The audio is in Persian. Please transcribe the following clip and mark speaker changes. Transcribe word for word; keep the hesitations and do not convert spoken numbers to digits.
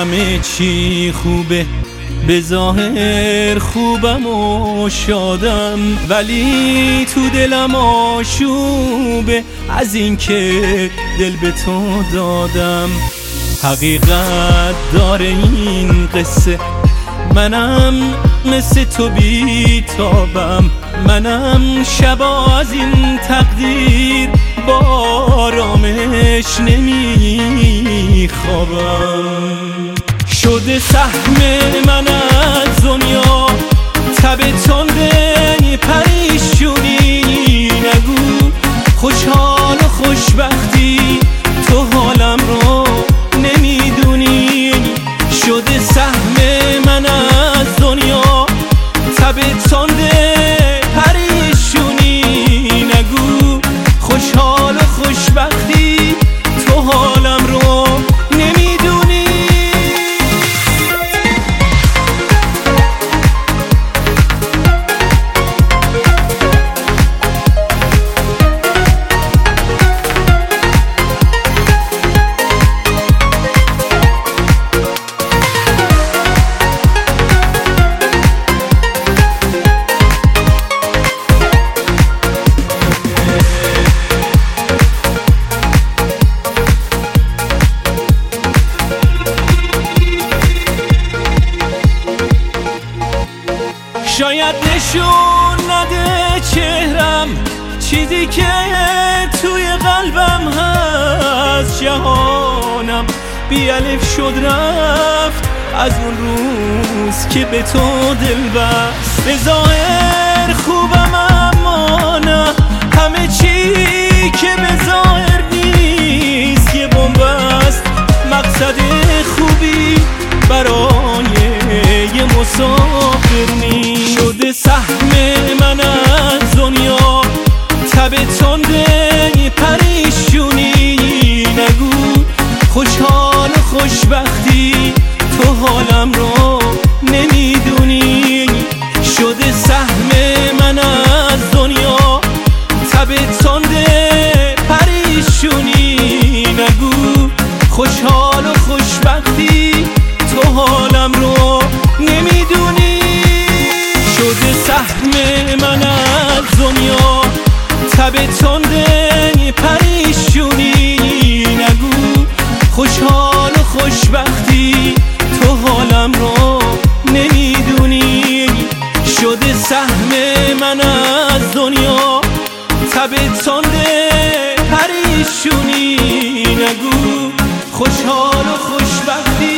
Speaker 1: همه چی خوبه، به ظاهر خوبم و شادم، ولی تو دلم آشوبه از این که دل به تو دادم. حقیقت داره این قصه، منم مثل تو بیتابم، منم شبا از این تقدیر با آرامش نمیخوابم. شده سهم من از دنیا تب تنده پریشونی، نگو خوشحال و خوشبختی تو حالم رو نمیدونی. شده سهم من از دنیا تب تنده پریشونی، نگو خوشحال و خوشبختی تو حالم رو نمیدونی. شاید نشون نده چهرم چیزی که توی قلبم هست، جهانم بی الف شد رفت از اون روز که به تو دل بست. به ظاهر خوبم اما نه، همه چی که به ظاهر نیست یه بنبست. مقصد خوبی برای یه مسافر نیست. شده سهم من از دنیا تب تنده پریشونی، نگو خوشحال و خوشبختی تو حالم رو نمیدونی. شده سهم من از دنیا تب تنده پریشونی، نگو خوشحال و خوشبختی تو حالم رو نمیدونی. شده سهم من از دنیا تب تنده پریشونی، نگو خوشحال و خوشبختی تو حالم رو نمیدونی. شده سهم من از دنیا تب تنده پریشونی، نگو خوشحال و خوشبختی